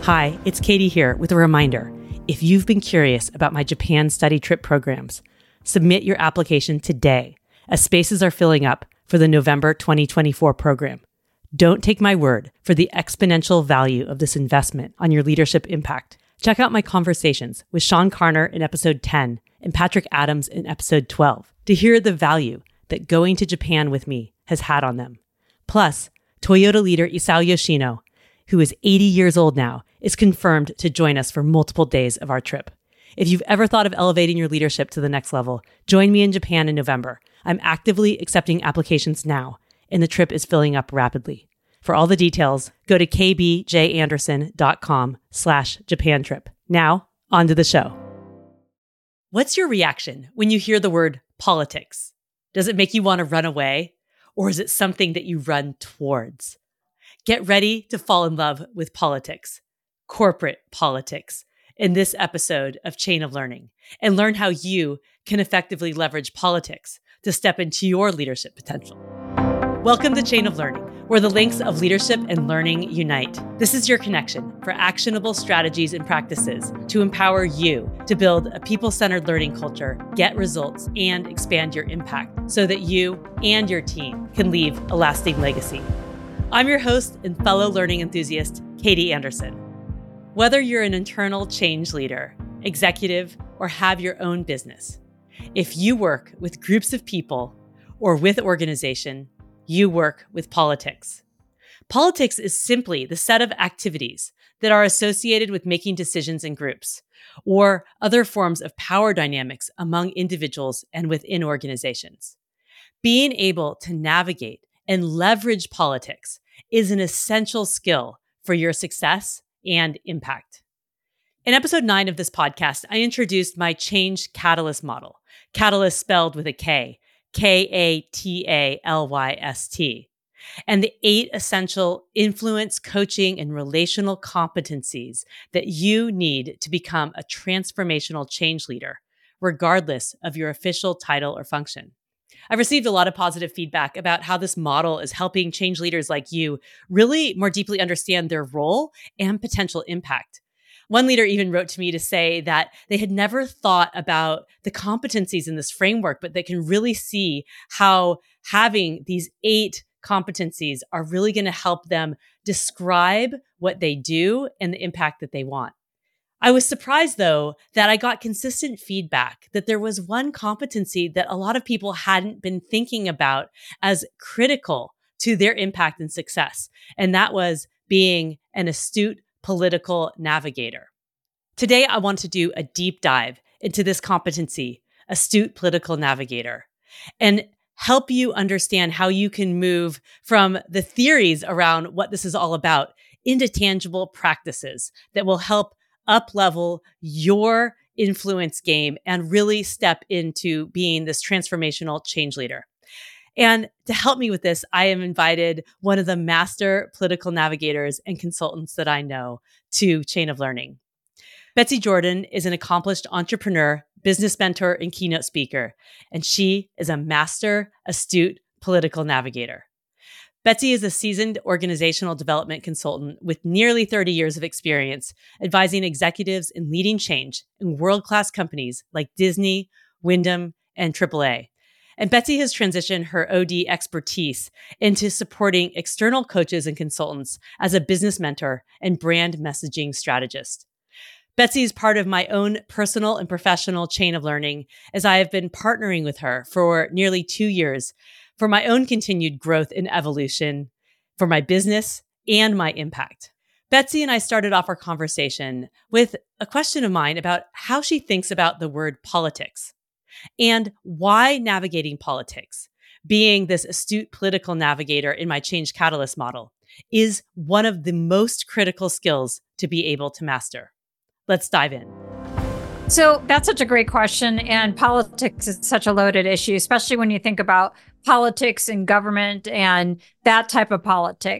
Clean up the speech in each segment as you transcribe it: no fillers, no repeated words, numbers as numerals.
Hi, it's Katie here with a reminder. If you've been curious about my Japan study trip programs, submit your application today as spaces are filling up for the November 2024 program. Don't take my word for the exponential value of this investment on your leadership impact. Check out my conversations with Sean Carner in episode 10 and Patrick Adams in episode 12 to hear the value that going to Japan with me has had on them. Plus, Toyota leader Isao Yoshino, who is 80 years old now, is confirmed to join us for multiple days of our trip. If you've ever thought of elevating your leadership to the next level, join me in Japan in November. I'm actively accepting applications now, and the trip is filling up rapidly. For all the details, go to kbjanderson.com/Japan trip. Now, on to the show. What's your reaction when you hear the word politics? Does it make you want to run away, or is it something that you run towards? Get ready to fall in love with politics, corporate politics, in this episode of Chain of Learning, and learn how you can effectively leverage politics to step into your leadership potential. Welcome to Chain of Learning, where the links of leadership and learning unite. This is your connection for actionable strategies and practices to empower you to build a people-centered learning culture, get results, and expand your impact so that you and your team can leave a lasting legacy. I'm your host and fellow learning enthusiast, Katie Anderson. Whether you're an internal change leader, executive, or have your own business, if you work with groups of people or with organization, you work with politics. Politics is simply the set of activities that are associated with making decisions in groups or other forms of power dynamics among individuals and within organizations. Being able to navigate and leverage politics is an essential skill for your success and impact. In episode 9 of this podcast, I introduced my Change Catalyst model, Catalyst spelled with a K, K-A-T-A-L-Y-S-T, and the 8 essential influence, coaching, and relational competencies that you need to become a transformational change leader, regardless of your official title or function. I've received a lot of positive feedback about how this model is helping change leaders like you really more deeply understand their role and potential impact. One leader even wrote to me to say that they had never thought about the competencies in this framework, but they can really see how having these 8 competencies are really going to help them describe what they do and the impact that they want. I was surprised, though, that I got consistent feedback that there was one competency that a lot of people hadn't been thinking about as critical to their impact and success, and that was being an astute political navigator. Today, I want to do a deep dive into this competency, astute political navigator, and help you understand how you can move from the theories around what this is all about into tangible practices that will help up-level your influence game and really step into being this transformational change leader. And to help me with this, I have invited one of the master political navigators and consultants that I know to Chain of Learning. Betsy Jordan is an accomplished entrepreneur, business mentor, and keynote speaker, and she is a master astute political navigator. Betsy is a seasoned organizational development consultant with nearly 30 years of experience advising executives in leading change in world-class companies like Disney, Wyndham, and AAA. And Betsy has transitioned her OD expertise into supporting external coaches and consultants as a business mentor and brand messaging strategist. Betsy is part of my own personal and professional chain of learning as I have been partnering with her for nearly 2 years for my own continued growth and evolution, for my business and my impact. Betsy and I started off our conversation with a question of mine about how she thinks about the word politics and why navigating politics, being this astute political navigator in my Change Catalyst model, is one of the most critical skills to be able to master. Let's dive in. So that's such a great question. And politics is such a loaded issue, especially when you think about politics and government and that type of politics.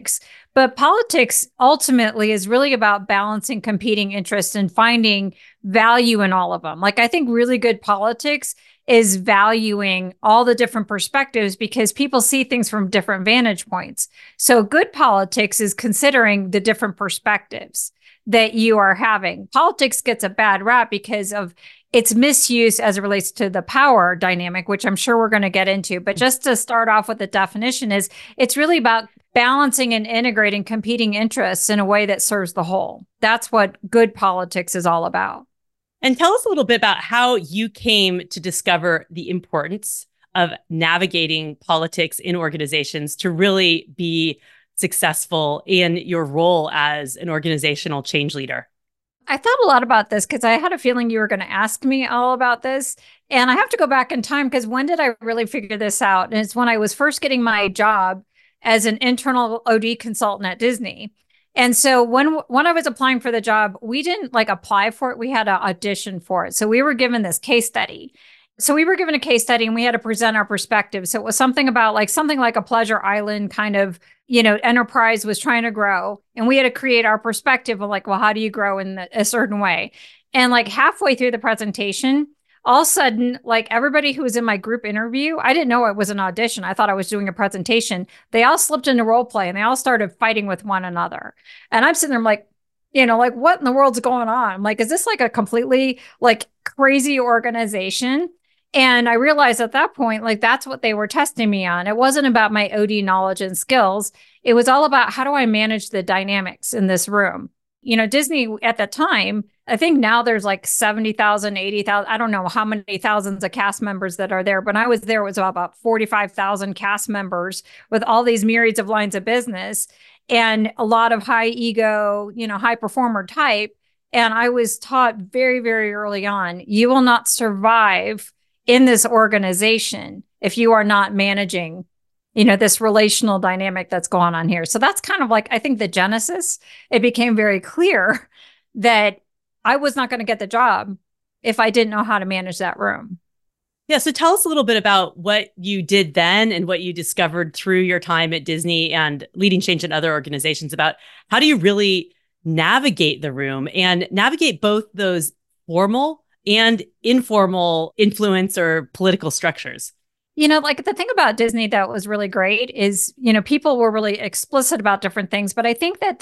But politics ultimately is really about balancing competing interests and finding value in all of them. Like, I think really good politics is valuing all the different perspectives because people see things from different vantage points. So good politics is considering the different perspectives that you are having. Politics gets a bad rap because of its misuse as it relates to the power dynamic, which I'm sure we're going to get into. But just to start off with the definition is it's really about balancing and integrating competing interests in a way that serves the whole. That's what good politics is all about. And tell us a little bit about how you came to discover the importance of navigating politics in organizations to really be successful in your role as an organizational change leader. I thought a lot about this because I had a feeling you were going to ask me all about this. And I have to go back in time because when did I really figure this out? And it's when I was first getting my job as an internal OD consultant at Disney. And so when I was applying for the job, we didn't like apply for it. We had to audition for it. So we were given this case study. So we were given a case study and we had to present our perspective. So it was something about like something like a Pleasure Island kind of, enterprise was trying to grow. And we had to create our perspective of like, well, how do you grow in a certain way? And like halfway through the presentation, all of a sudden, like everybody who was in my group interview, I didn't know it was an audition. I thought I was doing a presentation. They all slipped into role play and they all started fighting with one another. And I'm sitting there like, like what in the world's going on? I'm like, is this like a completely like crazy organization? And I realized at that point, like that's what they were testing me on. It wasn't about my OD knowledge and skills. It was all about how do I manage the dynamics in this room? Disney at the time, I think now there's like 70,000, 80,000. I don't know how many thousands of cast members that are there. But when I was there, it was about 45,000 cast members with all these myriads of lines of business and a lot of high ego, high performer type. And I was taught very, very early on, you will not survive in this organization if you are not managing this relational dynamic that's going on here. So that's kind of like, I think the genesis, it became very clear that I was not going to get the job if I didn't know how to manage that room. Yeah. So tell us a little bit about what you did then and what you discovered through your time at Disney and leading change in other organizations about how do you really navigate the room and navigate both those formal and informal influence or political structures. Like the thing about Disney that was really great is, people were really explicit about different things. But I think that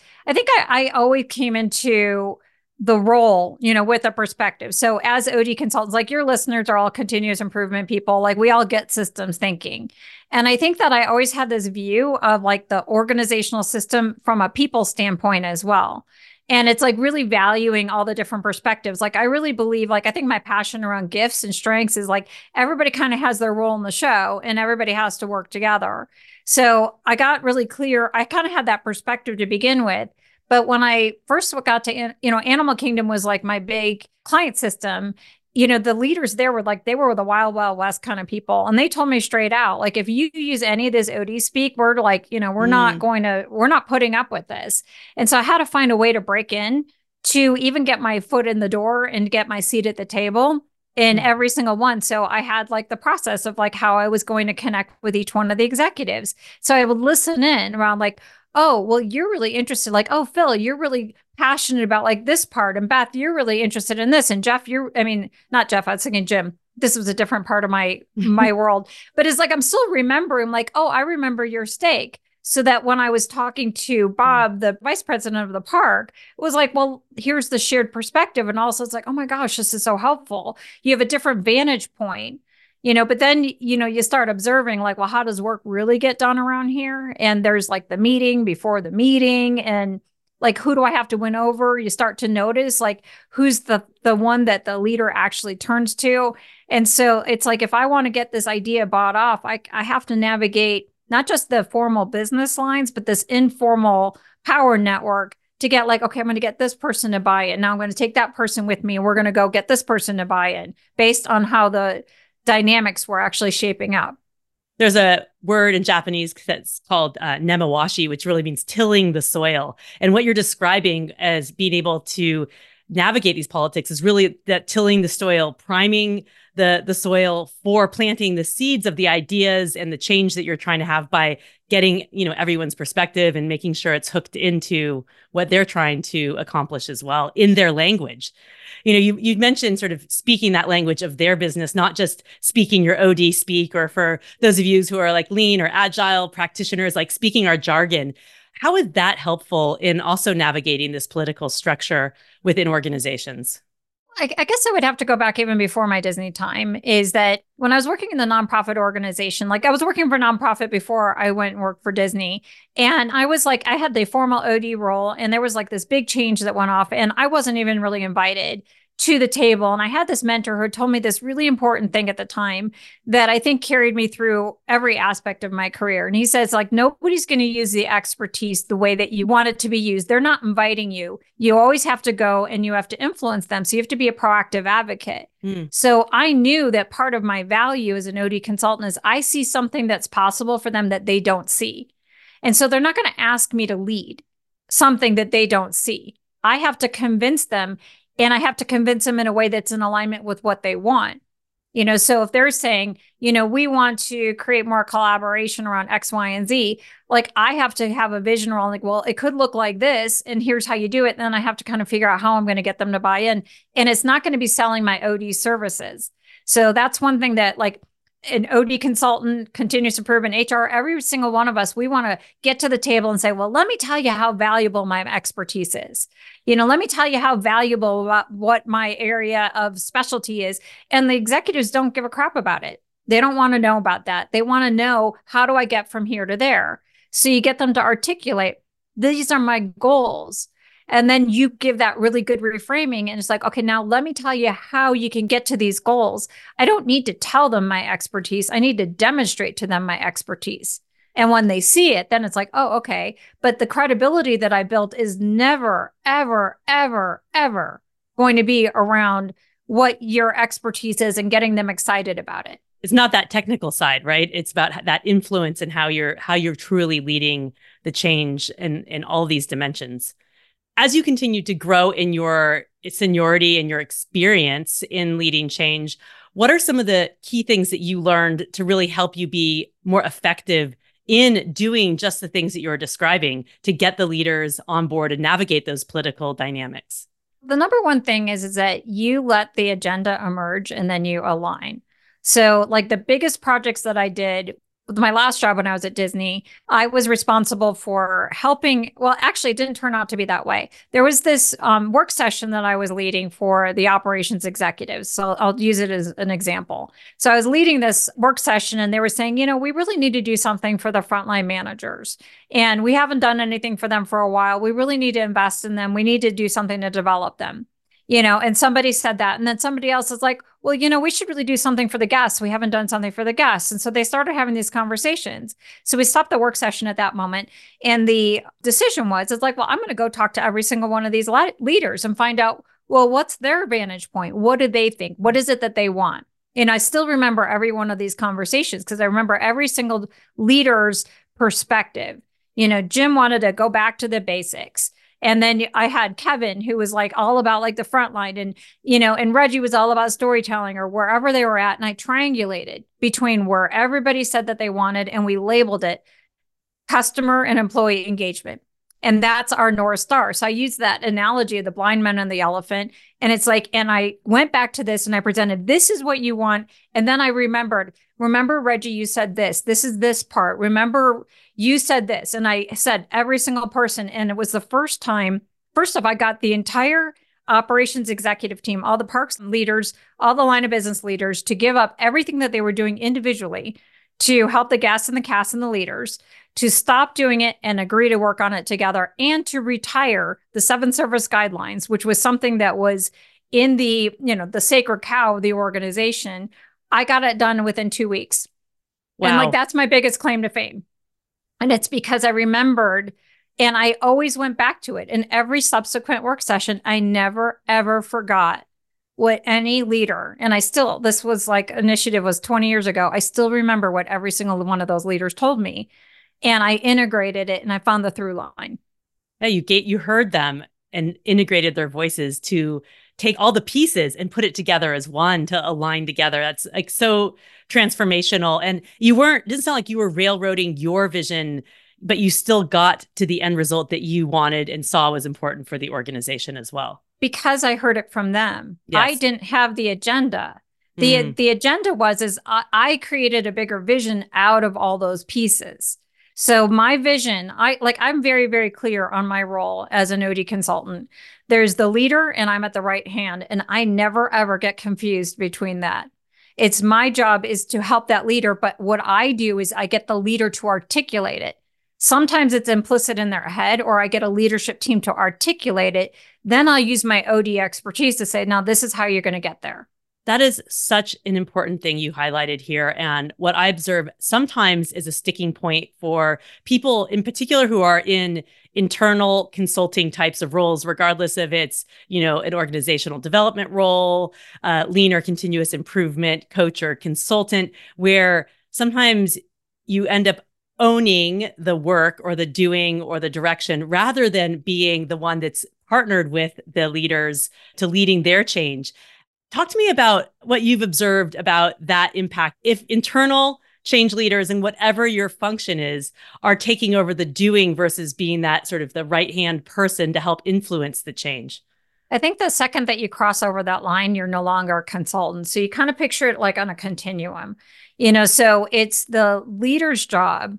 I always came into the role, with a perspective. So as OD consultants, like your listeners are all continuous improvement people, like we all get systems thinking. And I think that I always had this view of like the organizational system from a people standpoint as well. And it's like really valuing all the different perspectives. Like, I really believe, like, I think my passion around gifts and strengths is like everybody kind of has their role in the show and everybody has to work together. So I got really clear. I kind of had that perspective to begin with. But when I first got to, Animal Kingdom was like my big client system. The leaders there were like, they were the wild, wild west kind of people. And they told me straight out, like, if you use any of this OD speak, we're like, we're not putting up with this. And so I had to find a way to break in to even get my foot in the door and get my seat at the table in every single one. So I had like the process of like how I was going to connect with each one of the executives. So I would listen in around like, oh, well, you're really interested. Like, oh, Phil, you're really passionate about like this part. And Beth, you're really interested in this. And Jeff, not Jeff, I was thinking Jim. This was a different part of my world. But it's like, I'm still remembering like, oh, I remember your steak. So that when I was talking to Bob, the vice president of the park, it was like, well, here's the shared perspective. And also it's like, oh my gosh, this is so helpful. You have a different vantage point. But then, you start observing like, well, how does work really get done around here? And there's like the meeting before the meeting and like, who do I have to win over? You start to notice like, who's the one that the leader actually turns to. And so it's like, if I want to get this idea bought off, I have to navigate not just the formal business lines, but this informal power network to get like, okay, I'm going to get this person to buy it. Now I'm going to take that person with me and we're going to go get this person to buy it based on how the dynamics were actually shaping up. There's a word in Japanese that's called nemawashi, which really means tilling the soil. And what you're describing as being able to navigate these politics is really that tilling the soil, priming the soil for planting the seeds of the ideas and the change that you're trying to have by getting, everyone's perspective and making sure it's hooked into what they're trying to accomplish as well in their language. You mentioned sort of speaking that language of their business, not just speaking your OD speak, or for those of you who are like lean or agile practitioners, like speaking our jargon. How is that helpful in also navigating this political structure within organizations? I guess I would have to go back even before my Disney time, is that when I was working in the nonprofit organization, like I was working for a nonprofit before I went and worked for Disney. And I was like, I had the formal OD role, and there was like this big change that went off, and I wasn't even really invited to the table. And I had this mentor who told me this really important thing at the time that I think carried me through every aspect of my career. And he says, like, nobody's going to use the expertise the way that you want it to be used. They're not inviting you. You always have to go and you have to influence them. So you have to be a proactive advocate. So I knew that part of my value as an OD consultant is I see something that's possible for them that they don't see. And so they're not going to ask me to lead something that they don't see. I have to convince them, and I have to convince them in a way that's in alignment with what they want. So if they're saying, we want to create more collaboration around X, Y, and Z, like I have to have a vision around like, well, it could look like this, and here's how you do it. And then I have to kind of figure out how I'm going to get them to buy in. And it's not going to be selling my OD services. So that's one thing that, like, an OD consultant, continuous improvement, HR, every single one of us, we want to get to the table and say, well, let me tell you how valuable my expertise is. Let me tell you how valuable what my area of specialty is. And the executives don't give a crap about it. They don't want to know about that. They want to know, how do I get from here to there? So you get them to articulate, these are my goals. And then you give that really good reframing. And it's like, okay, now let me tell you how you can get to these goals. I don't need to tell them my expertise. I need to demonstrate to them my expertise. And when they see it, then it's like, oh, okay. But the credibility that I built is never, ever, ever, ever going to be around what your expertise is and getting them excited about it. It's not that technical side, right? It's about that influence and how you're truly leading the change in all these dimensions. As you continue to grow in your seniority and your experience in leading change, what are some of the key things that you learned to really help you be more effective in doing just the things that you're describing to get the leaders on board and navigate those political dynamics? The number one thing is that you let the agenda emerge and then you align. So like the biggest projects that I did with my last job when I was at Disney, I was responsible for helping. Well, actually, it didn't turn out to be that way. There was this work session that I was leading for the operations executives. So I'll use it as an example. So I was leading this work session, and they were saying, we really need to do something for the frontline managers. And we haven't done anything for them for a while. We really need to invest in them. We need to do something to develop them. And somebody said that. And then somebody else is like, well, we should really do something for the guests. We haven't done something for the guests. And so they started having these conversations. So we stopped the work session at that moment. And the decision was, it's like, well, I'm going to go talk to every single one of these leaders and find out, well, what's their vantage point? What do they think? What is it that they want? And I still remember every one of these conversations because I remember every single leader's perspective. Jim wanted to go back to the basics. And then I had Kevin, who was like all about like the front line, and, and Reggie was all about storytelling or wherever they were at. And I triangulated between where everybody said that they wanted, and we labeled it customer and employee engagement. And that's our North Star. So I used that analogy of the blind man and the elephant. And it's like, and I went back to this and I presented, this is what you want. And then I remember, Reggie, you said this. This is this part. Remember, you said this. And I said every single person. And it was the first time, first off, I got the entire operations executive team, all the parks leaders, all the line of business leaders to give up everything that they were doing individually to help the guests and the cast and the leaders to stop doing it and agree to work on it together, and to retire the 7 service guidelines, which was something that was in the, the sacred cow of the organization. I got it done within 2 weeks. Wow. And like, that's my biggest claim to fame. And it's because I remembered, and I always went back to it. In every subsequent work session, I never, ever forgot what any leader, and this was like, initiative was 20 years ago. I still remember what every single one of those leaders told me. And I integrated it, and I found the through line. Yeah, you heard them and integrated their voices to take all the pieces and put it together as one to align together. That's like so transformational. And didn't sound like you were railroading your vision, but you still got to the end result that you wanted and saw was important for the organization as well. Because I heard it from them. Yes. I didn't have the agenda. The agenda was I created a bigger vision out of all those pieces. So my vision, I'm very, very clear on my role as an OD consultant. There's the leader and I'm at the right hand, and I never ever get confused between that. It's my job is to help that leader, but what I do is I get the leader to articulate it. Sometimes it's implicit in their head, or I get a leadership team to articulate it. Then I'll use my OD expertise to say, now this is how you're going to get there. That is such an important thing you highlighted here. And what I observe sometimes is a sticking point for people in particular who are in internal consulting types of roles, regardless if it's, an organizational development role, lean or continuous improvement coach or consultant, where sometimes you end up owning the work or the doing or the direction rather than being the one that's partnered with the leaders to leading their change. Talk to me about what you've observed about that impact. If internal change leaders and whatever your function is are taking over the doing versus being that sort of the right-hand person to help influence the change. I think the second that you cross over that line, you're no longer a consultant. So you kind of picture it like on a continuum, so it's the leader's job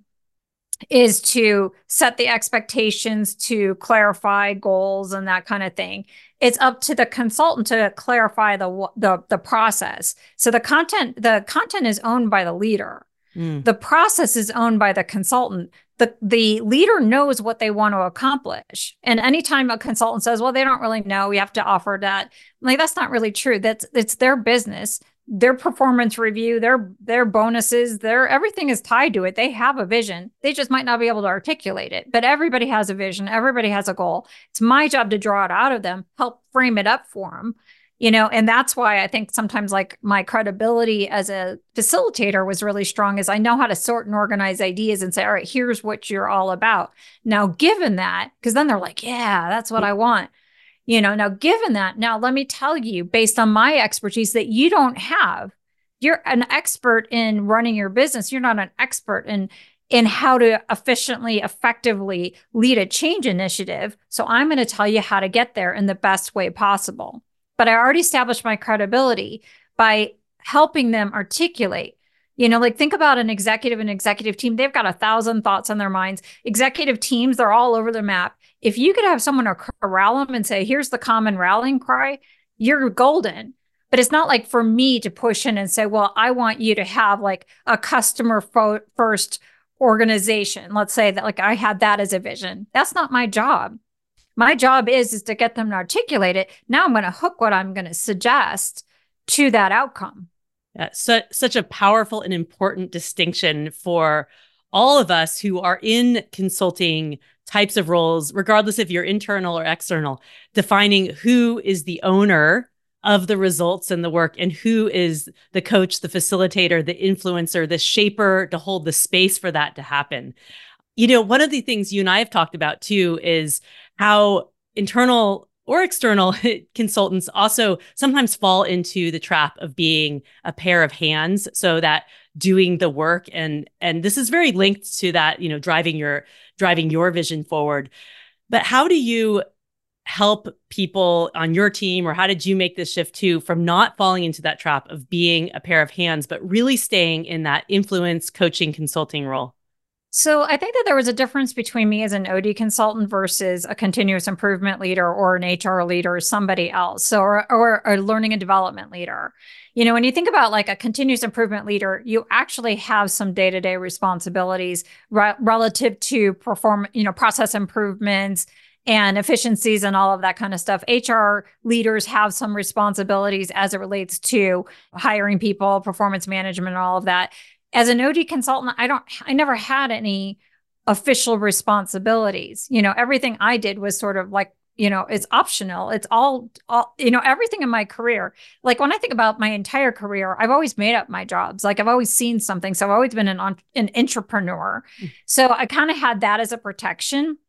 is to set the expectations, to clarify goals and that kind of thing. It's up to the consultant to clarify the process. So the content is owned by the leader. The process is owned by the consultant. The leader knows what they want to accomplish. And anytime a consultant says, well, they don't really know, we have to offer that. Like, that's not really true. It's their business. Their performance review, their bonuses, everything is tied to it. They have a vision. They just might not be able to articulate it, but everybody has a vision. Everybody has a goal. It's my job to draw it out of them, help frame it up for them, and that's why I think sometimes like my credibility as a facilitator was really strong, is I know how to sort and organize ideas and say, all right, here's what you're all about. Now, given that, because then they're like, yeah, that's what I want. Now given that, now let me tell you, based on my expertise that you don't have, you're an expert in running your business. You're not an expert in how to efficiently, effectively lead a change initiative. So I'm going to tell you how to get there in the best way possible. But I already established my credibility by helping them articulate. Think about an executive team. They've got 1,000 thoughts on their minds. Executive teams, they're all over the map. If you could have someone corral them and say, here's the common rallying cry, you're golden. But it's not like for me to push in and say, well, I want you to have like a customer first organization. Let's say that like I had that as a vision. That's not my job. My job is to get them to articulate it. Now I'm going to hook what I'm going to suggest to that outcome. Yeah, such a powerful and important distinction for all of us who are in consulting types of roles, regardless if you're internal or external, defining who is the owner of the results and the work and who is the coach, the facilitator, the influencer, the shaper to hold the space for that to happen. One of the things you and I have talked about too is how internal or external consultants also sometimes fall into the trap of being a pair of hands, so that doing the work and this is very linked to that, driving your vision forward. But how do you help people on your team, or how did you make this shift too, from not falling into that trap of being a pair of hands, but really staying in that influence, coaching, consulting role? So I think that there was a difference between me as an OD consultant versus a continuous improvement leader or an HR leader or somebody else, or a learning and development leader. When you think about like a continuous improvement leader, you actually have some day-to-day responsibilities relative to process improvements and efficiencies and all of that kind of stuff. HR leaders have some responsibilities as it relates to hiring people, performance management, and all of that. As an OD consultant, I never had any official responsibilities. Everything I did was sort of like, it's optional. It's all, everything in my career. Like when I think about my entire career, I've always made up my jobs. Like I've always seen something. So I've always been an entrepreneur. So I kind of had that as a protection.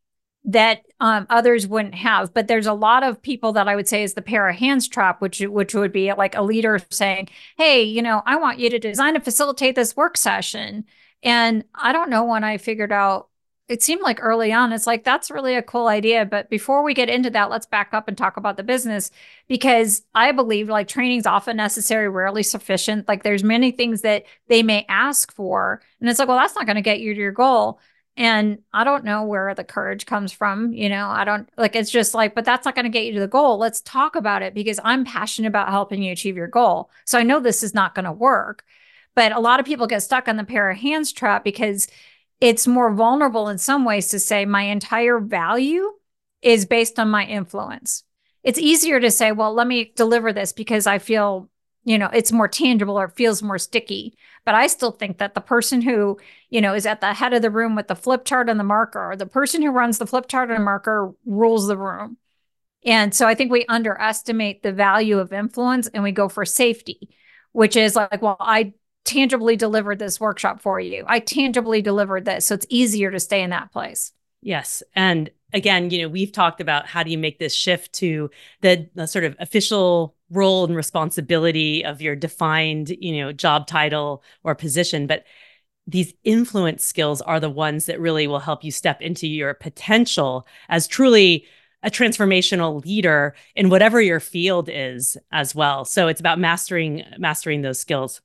that others wouldn't have. But there's a lot of people that I would say is the pair of hands trap, which would be like a leader saying, hey, I want you to design and facilitate this work session. And I don't know, when I figured out, it seemed like early on, it's like, that's really a cool idea. But before we get into that, let's back up and talk about the business, because I believe like training is often necessary, rarely sufficient. Like there's many things that they may ask for. And it's like, well, that's not going to get you to your goal. And I don't know where the courage comes from. I don't like, it's just like, but that's not going to get you to the goal. Let's talk about it, because I'm passionate about helping you achieve your goal. So I know this is not going to work. But a lot of people get stuck on the pair of hands trap because it's more vulnerable in some ways to say my entire value is based on my influence. It's easier to say, well, let me deliver this because I feel, it's more tangible or it feels more sticky. But I still think that the person who, is at the head of the room with the flip chart and the marker, or the person who runs the flip chart and the marker rules the room. And so I think we underestimate the value of influence and we go for safety, which is like, well, I tangibly delivered this workshop for you. I tangibly delivered this. So it's easier to stay in that place. Yes. And again, we've talked about how do you make this shift to the sort of official role and responsibility of your defined, job title or position. But these influence skills are the ones that really will help you step into your potential as truly a transformational leader in whatever your field is as well. So it's about mastering those skills.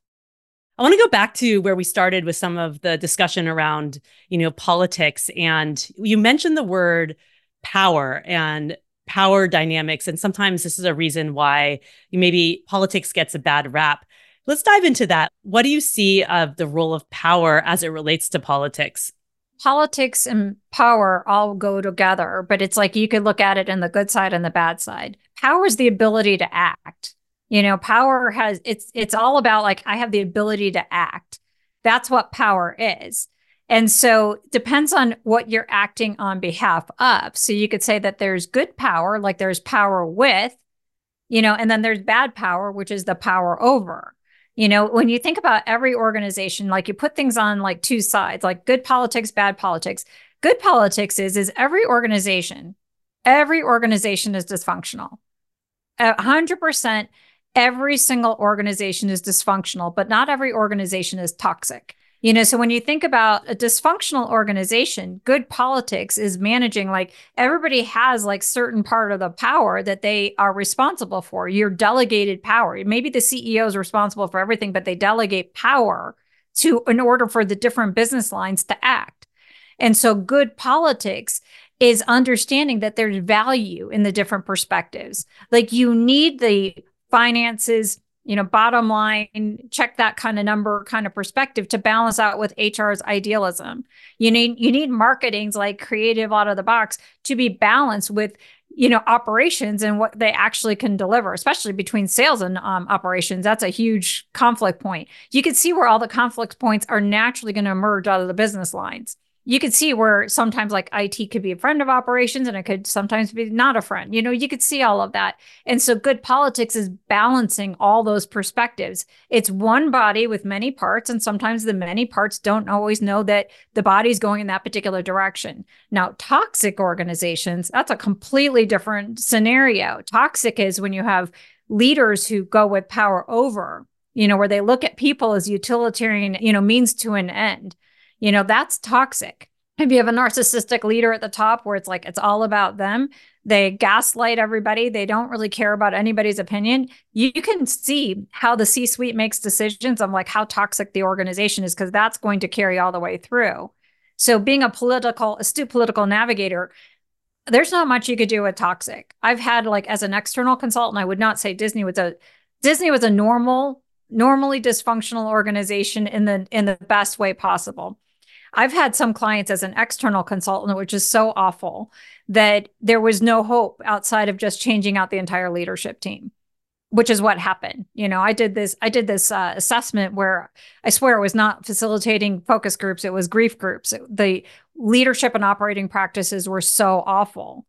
I want to go back to where we started with some of the discussion around, politics. And you mentioned the word power and power dynamics. And sometimes this is a reason why maybe politics gets a bad rap. Let's dive into that. What do you see of the role of power as it relates to politics? Politics and power all go together, but it's like you could look at it in the good side and the bad side. Power is the ability to act. Power it's all about like, I have the ability to act. That's what power is. And so depends on what you're acting on behalf of. So you could say that there's good power, like there's power with, and then there's bad power, which is the power over. When you think about every organization, like you put things on like two sides, like good politics, bad politics. Good politics is every organization is dysfunctional. 100%. Every single organization is dysfunctional, but not every organization is toxic. So when you think about a dysfunctional organization, good politics is managing, like everybody has like certain part of the power that they are responsible for. Your delegated power. Maybe the CEO is responsible for everything, but they delegate power in order for the different business lines to act. And so good politics is understanding that there's value in the different perspectives. Like you need the finances, bottom line, check that kind of number kind of perspective to balance out with HR's idealism. You need marketing's like creative out of the box to be balanced with, operations and what they actually can deliver, especially between sales and operations. That's a huge conflict point. You can see where all the conflict points are naturally going to emerge out of the business lines. You could see where sometimes like IT could be a friend of operations and it could sometimes be not a friend. You could see all of that. And so good politics is balancing all those perspectives. It's one body with many parts, and sometimes the many parts don't always know that the body's going in that particular direction. Now, toxic organizations, that's a completely different scenario. Toxic is when you have leaders who go with power over, where they look at people as utilitarian, means to an end. That's toxic. If you have a narcissistic leader at the top where it's like, it's all about them, they gaslight everybody, they don't really care about anybody's opinion, you can see how the C-suite makes decisions on like how toxic the organization is, because that's going to carry all the way through. So being astute political navigator, there's not much you could do with toxic. I've had like, as an external consultant, I would not say Disney was a normally dysfunctional organization in the best way possible. I've had some clients as an external consultant, which is so awful, that there was no hope outside of just changing out the entire leadership team, which is what happened. I did this assessment where I swear it was not facilitating focus groups. It was grief groups. The leadership and operating practices were so awful,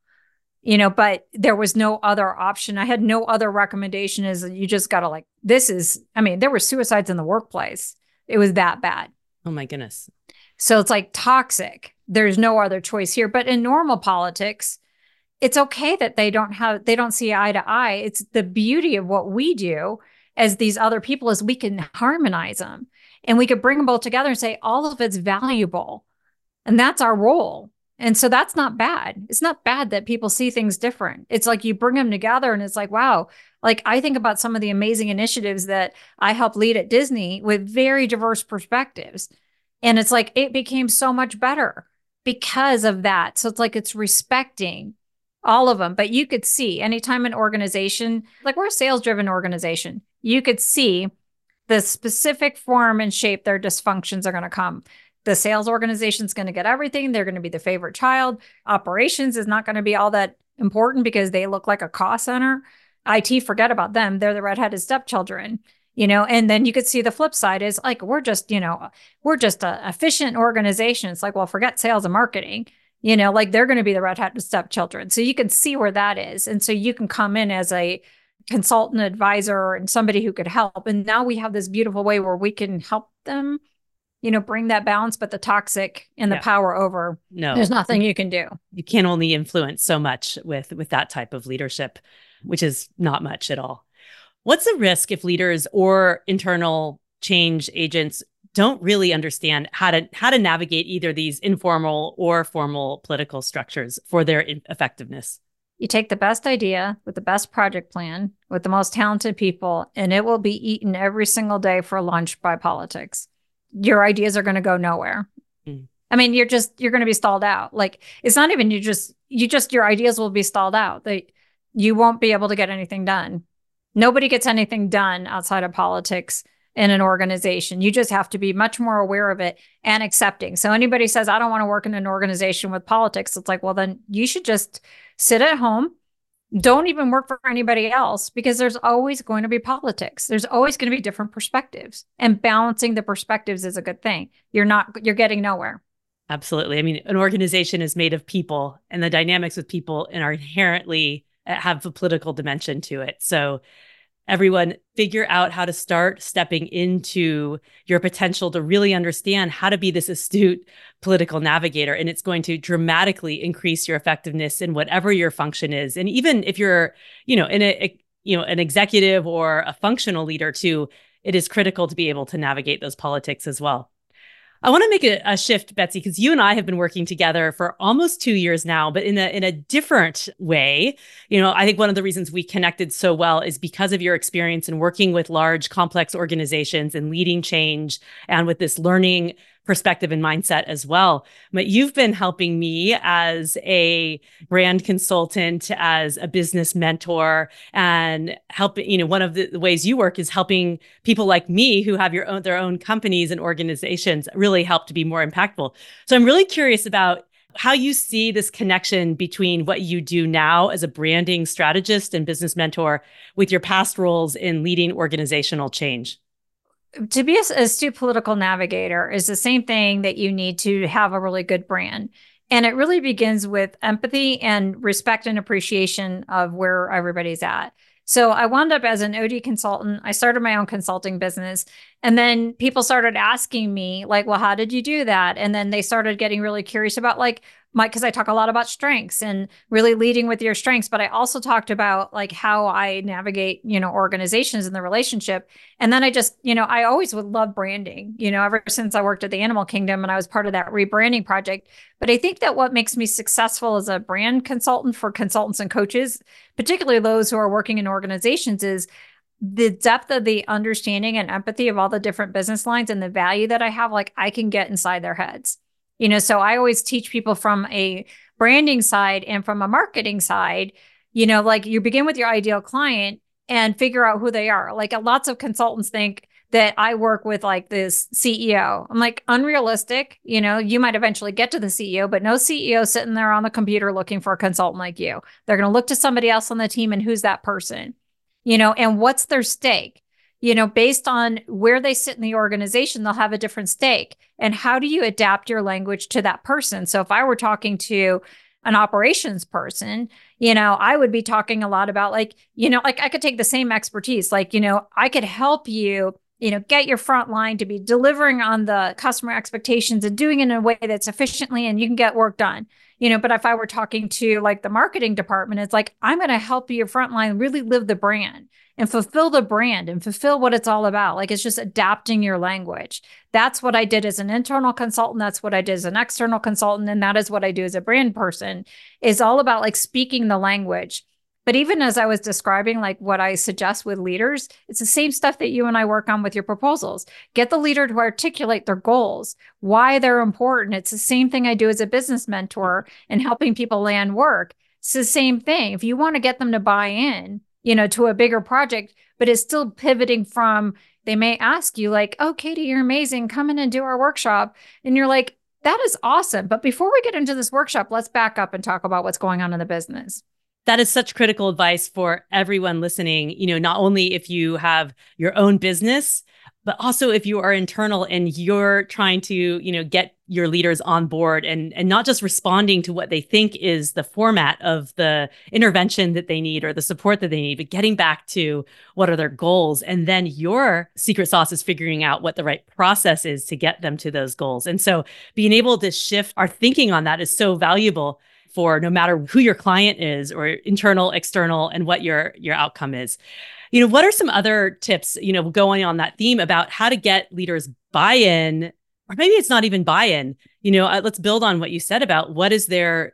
but there was no other option. I had no other recommendation. Is you just got to there were suicides in the workplace. It was that bad. Oh my goodness. So it's like toxic. There's no other choice here. But in normal politics, it's okay that they don't see eye to eye. It's the beauty of what we do as these other people is we can harmonize them and we could bring them both together and say all of it's valuable. And that's our role. And so that's not bad. It's not bad that people see things different. It's like you bring them together and it's like, wow, like I think about some of the amazing initiatives that I helped lead at Disney with very diverse perspectives. And it's like it became so much better because of that. So it's like it's respecting all of them. But you could see anytime an organization, like we're a sales driven organization, you could see the specific form and shape their dysfunctions are going to come. The sales organization is going to get everything. They're going to be the favorite child. Operations is not going to be all that important because they look like a cost center. IT, forget about them. They're the redheaded stepchildren, and then you could see the flip side is like, we're just a efficient organization. It's like, well, forget sales and marketing, like they're going to be the redheaded stepchildren. So you can see where that is. And so you can come in as a consultant advisor and somebody who could help. And now we have this beautiful way where we can help them bring that balance, but the toxic and the power over, there's nothing you can do. You can only influence so much with that type of leadership, which is not much at all. What's the risk if leaders or internal change agents don't really understand how to navigate either these informal or formal political structures for their effectiveness? You take the best idea with the best project plan with the most talented people, and it will be eaten every single day for lunch by politics. Your ideas are going to go nowhere. I mean, you're going to be stalled out. Like, it's not even your ideas will be stalled out. You won't be able to get anything done. Nobody gets anything done outside of politics in an organization. You just have to be much more aware of it and accepting. So anybody says, I don't want to work in an organization with politics. It's like, well, then you should just sit at home. Don't even work for anybody else because there's always going to be politics. There's always going to be different perspectives, and balancing the perspectives is a good thing. You're getting nowhere. Absolutely. I mean, an organization is made of people, and the dynamics with people are inherently have a political dimension to it. So everyone figure out how to start stepping into your potential to really understand how to be this astute political navigator. And it's going to dramatically increase your effectiveness in whatever your function is. And even if you're, an executive or a functional leader too, it is critical to be able to navigate those politics as well. I want to make a shift, Betsy, because you and I have been working together for almost 2 years now, but in a different way. I think one of the reasons we connected so well is because of your experience in working with large, complex organizations and leading change, and with this learning perspective and mindset as well. But you've been helping me as a brand consultant, as a business mentor, and helping, one of the ways you work is helping people like me who have their own companies and organizations really help to be more impactful. So I'm really curious about how you see this connection between what you do now as a branding strategist and business mentor with your past roles in leading organizational change. To be an astute political navigator is the same thing that you need to have a really good brand. And it really begins with empathy and respect and appreciation of where everybody's at. So I wound up as an OD consultant. I started my own consulting business. And then people started asking me, like, well, how did you do that? And then they started getting really curious about because I talk a lot about strengths and really leading with your strengths. But I also talked about like how I navigate, organizations in the relationship. And then I just, I always would love branding, ever since I worked at the Animal Kingdom and I was part of that rebranding project. But I think that what makes me successful as a brand consultant for consultants and coaches, particularly those who are working in organizations, is the depth of the understanding and empathy of all the different business lines and the value that I have, like I can get inside their heads. So I always teach people from a branding side and from a marketing side, like you begin with your ideal client and figure out who they are. Like lots of consultants think that I work with like this CEO. I'm like, unrealistic. You might eventually get to the CEO, but no CEO sitting there on the computer looking for a consultant like you. They're going to look to somebody else on the team and who's that person, and what's their stake. Based on where they sit in the organization, they'll have a different stake. And how do you adapt your language to that person? So if I were talking to an operations person, I would be talking a lot about like I could take the same expertise. I could help you get your front line to be delivering on the customer expectations and doing it in a way that's efficiently and you can get work done. But if I were talking to like the marketing department, it's like, I'm going to help your frontline really live the brand and fulfill the brand and fulfill what it's all about. Like, it's just adapting your language. That's what I did as an internal consultant. That's what I did as an external consultant. And that is what I do as a brand person, is all about like speaking the language. But even as I was describing like what I suggest with leaders, it's the same stuff that you and I work on with your proposals. Get the leader to articulate their goals, why they're important. It's the same thing I do as a business mentor and helping people land work. It's the same thing. If you want to get them to buy in, to a bigger project, but it's still pivoting from, they may ask you like, oh, Katie, you're amazing. Come in and do our workshop. And you're like, that is awesome. But before we get into this workshop, let's back up and talk about what's going on in the business. That is such critical advice for everyone listening, not only if you have your own business, but also if you are internal and you're trying to, get your leaders on board and not just responding to what they think is the format of the intervention that they need or the support that they need, but getting back to what are their goals. And then your secret sauce is figuring out what the right process is to get them to those goals. And so being able to shift our thinking on that is so valuable for no matter who your client is or internal, external, and what your outcome is. What are some other tips, going on that theme about how to get leaders buy-in, or maybe it's not even buy-in, let's build on what you said about what is their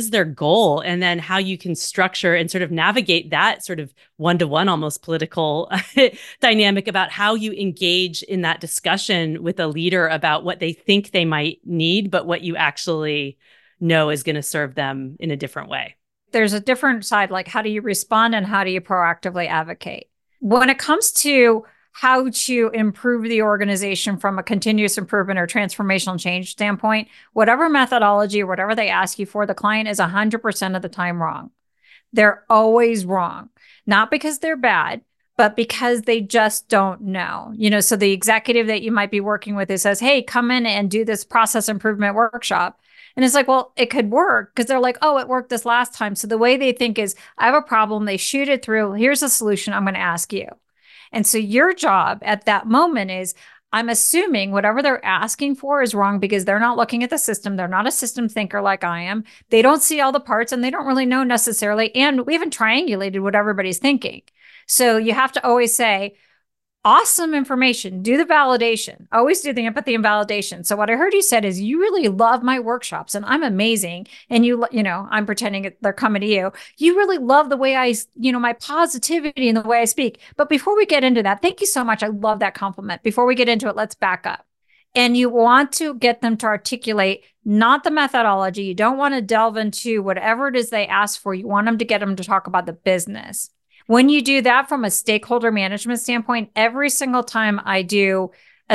goal, and then how you can structure and sort of navigate that sort of one-to-one, almost political dynamic about how you engage in that discussion with a leader about what they think they might need, but what you actually know is going to serve them in a different way. There's a different side, like how do you respond and how do you proactively advocate? When it comes to how to improve the organization from a continuous improvement or transformational change standpoint, whatever methodology or whatever they ask you for, the client is 100% of the time wrong. They're always wrong, not because they're bad, but because they just don't know. So the executive that you might be working with, who says, hey, come in and do this process improvement workshop. And it's like, well, it could work because they're like, oh, it worked this last time. So the way they think is, I have a problem. They shoot it through. Here's a solution. I'm going to ask you. And so your job at that moment is, I'm assuming whatever they're asking for is wrong because they're not looking at the system. They're not a system thinker like I am. They don't see all the parts and they don't really know necessarily. And we haven't triangulated what everybody's thinking. So you have to always say, awesome information, do the validation, always do the empathy and validation. So what I heard you said is you really love my workshops and I'm amazing. And I'm pretending they're coming to you. You really love the way I, my positivity and the way I speak. But before we get into that, thank you so much. I love that compliment. Before we get into it, let's back up. And you want to get them to articulate not the methodology. You don't want to delve into whatever it is they ask for. You want them to get them to talk about the business. When you do that from a stakeholder management standpoint, every single time I get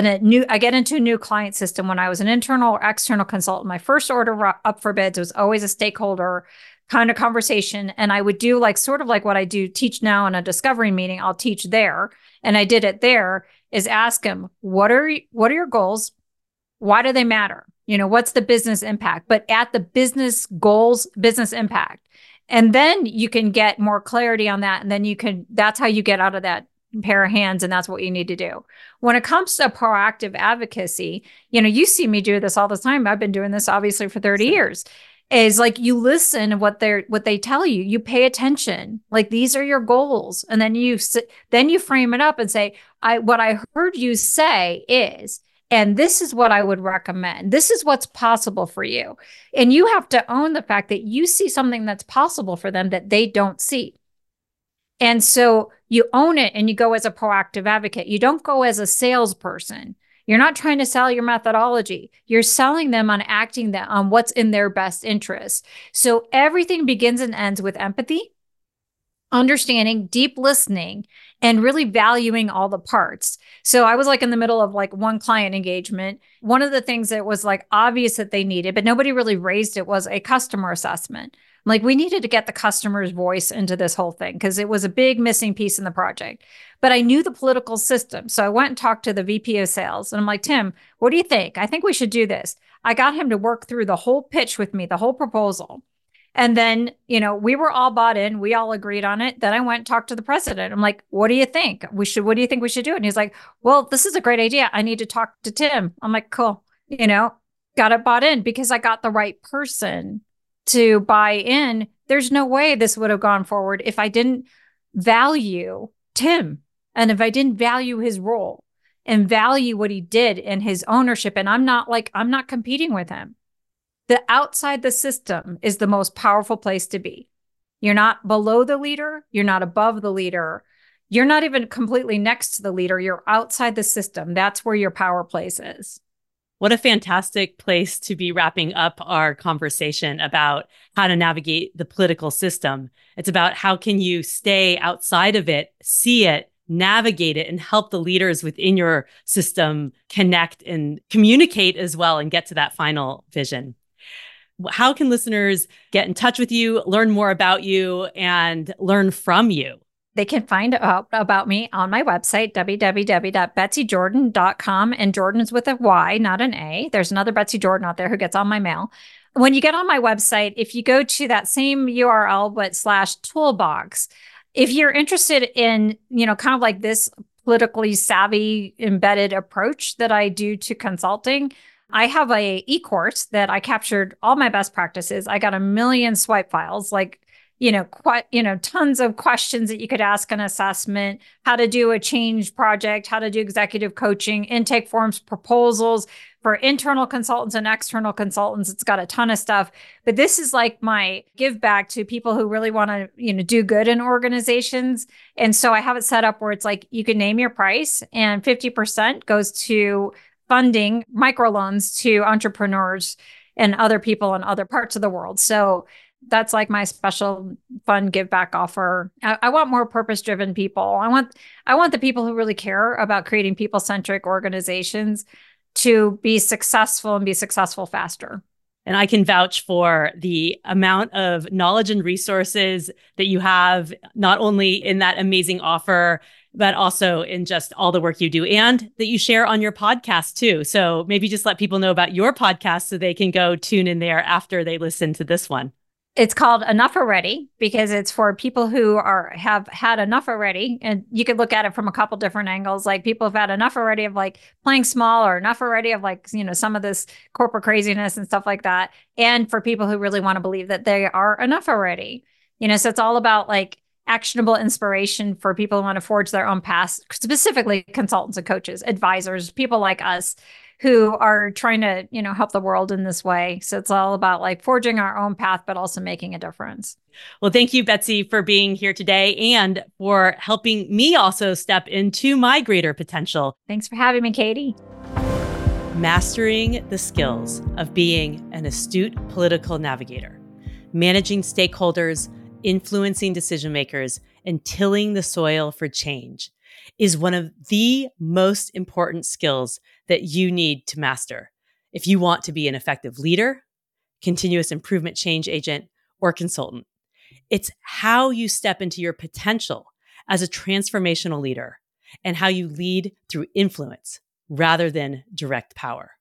into a new client system, when I was an internal or external consultant, my first order up for bids was always a stakeholder kind of conversation. And I would do sort of like what I do teach now in a discovery meeting, I'll teach there. And I did it there, is ask them, what are your goals? Why do they matter? What's the business impact? But at the business goals, business impact. And then you can get more clarity on that. And then that's how you get out of that pair of hands. And that's what you need to do. When it comes to proactive advocacy, you see me do this all the time. I've been doing this obviously for 30 years. Is like, you listen to what they tell you, you pay attention, like these are your goals. And then you frame it up and say, what I heard you say is, and this is what I would recommend. This is what's possible for you. And you have to own the fact that you see something that's possible for them that they don't see. And so you own it and you go as a proactive advocate. You don't go as a salesperson. You're not trying to sell your methodology. You're selling them on acting on what's in their best interest. So everything begins and ends with empathy, understanding, deep listening, and really valuing all the parts. So I was in the middle of one client engagement. One of the things that was obvious that they needed, but nobody really raised it, was a customer assessment. We needed to get the customer's voice into this whole thing because it was a big missing piece in the project. But I knew the political system. So I went and talked to the VP of sales and I'm like, Tim, what do you think? I think we should do this. I got him to work through the whole pitch with me, the whole proposal. And then, we were all bought in. We all agreed on it. Then I went and talked to the president. I'm like, what do you think? What do you think we should do? And he's like, well, this is a great idea. I need to talk to Tim. I'm like, cool. Got it bought in because I got the right person to buy in. There's no way this would have gone forward if I didn't value Tim and if I didn't value his role and value what he did and his ownership. And I'm not competing with him. The outside the system is the most powerful place to be. You're not below the leader. You're not above the leader. You're not even completely next to the leader. You're outside the system. That's where your power place is. What a fantastic place to be wrapping up our conversation about how to navigate the political system. It's about how can you stay outside of it, see it, navigate it, and help the leaders within your system connect and communicate as well and get to that final vision. How can listeners get in touch with you, learn more about you, and learn from you? They can find out about me on my website, www.betsyjordan.com. And Jordan's with a Y, not an A. There's another Betsy Jordan out there who gets on my mail. When you get on my website, if you go to that same URL, but /toolbox, if you're interested in, kind of like this politically savvy embedded approach that I do to consulting, I have a e-course that I captured all my best practices. I got 1 million swipe files, tons of questions that you could ask an assessment, how to do a change project, how to do executive coaching, intake forms, proposals for internal consultants and external consultants. It's got a ton of stuff. But this is like my give back to people who really want to, do good in organizations. And so I have it set up where it's like you can name your price and 50% goes to funding microloans to entrepreneurs and other people in other parts of the world. So that's like my special fun give back offer. I want more purpose-driven people. I want the people who really care about creating people-centric organizations to be successful and be successful faster. And I can vouch for the amount of knowledge and resources that you have, not only in that amazing offer, but also in just all the work you do and that you share on your podcast too. So maybe just let people know about your podcast so they can go tune in there after they listen to this one. It's called Enough Already because it's for people who have had enough already. And you could look at it from a couple different angles. Like people have had enough already of like playing small or enough already of like, some of this corporate craziness and stuff like that. And for people who really want to believe that they are enough already, so it's all about like actionable inspiration for people who want to forge their own path, specifically consultants and coaches, advisors, people like us who are trying to, help the world in this way. So it's all about like forging our own path, but also making a difference. Well, thank you, Betsy, for being here today and for helping me also step into my greater potential. Thanks for having me, Katie. Mastering the skills of being an astute political navigator, managing stakeholders, influencing decision makers, and tilling the soil for change is one of the most important skills that you need to master if you want to be an effective leader, continuous improvement change agent, or consultant. It's how you step into your potential as a transformational leader and how you lead through influence rather than direct power.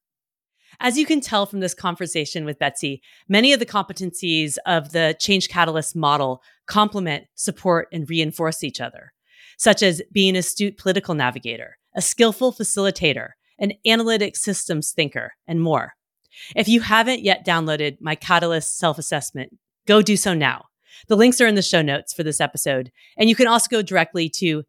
As you can tell from this conversation with Betsy, many of the competencies of the Change Catalyst model complement, support, and reinforce each other, such as being an astute political navigator, a skillful facilitator, an analytic systems thinker, and more. If you haven't yet downloaded my Catalyst self-assessment, go do so now. The links are in the show notes for this episode, and you can also go directly to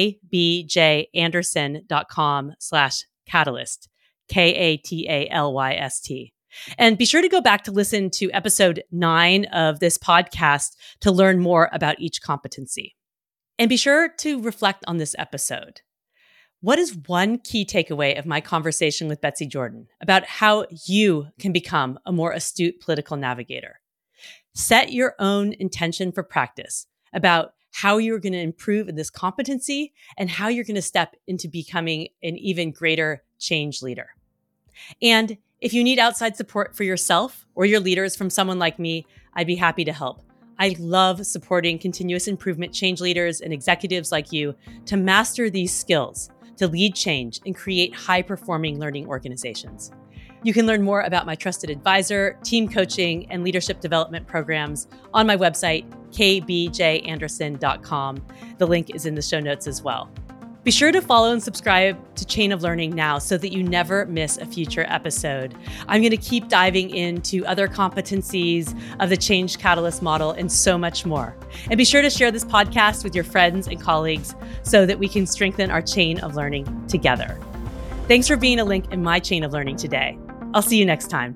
kbjanderson.com/catalyst. KATALYST. And be sure to go back to listen to episode 9 of this podcast to learn more about each competency. And be sure to reflect on this episode. What is one key takeaway of my conversation with Betsy Jordan about how you can become a more astute political navigator? Set your own intention for practice about how you're going to improve in this competency and how you're going to step into becoming an even greater change leader. And if you need outside support for yourself or your leaders from someone like me, I'd be happy to help. I love supporting continuous improvement change leaders and executives like you to master these skills, to lead change and create high-performing learning organizations. You can learn more about my trusted advisor, team coaching, and leadership development programs on my website, kbjanderson.com. The link is in the show notes as well. Be sure to follow and subscribe to Chain of Learning now so that you never miss a future episode. I'm going to keep diving into other competencies of the Change Catalyst model and so much more. And be sure to share this podcast with your friends and colleagues so that we can strengthen our chain of learning together. Thanks for being a link in my chain of learning today. I'll see you next time.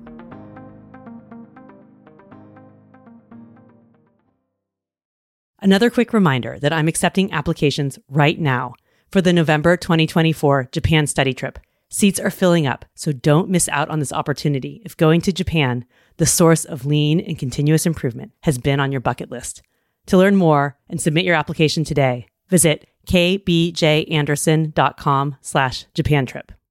Another quick reminder that I'm accepting applications right now for the November 2024 Japan study trip. Seats are filling up, so don't miss out on this opportunity if going to Japan, the source of lean and continuous improvement, has been on your bucket list. To learn more and submit your application today, visit kbjanderson.com/Japan trip.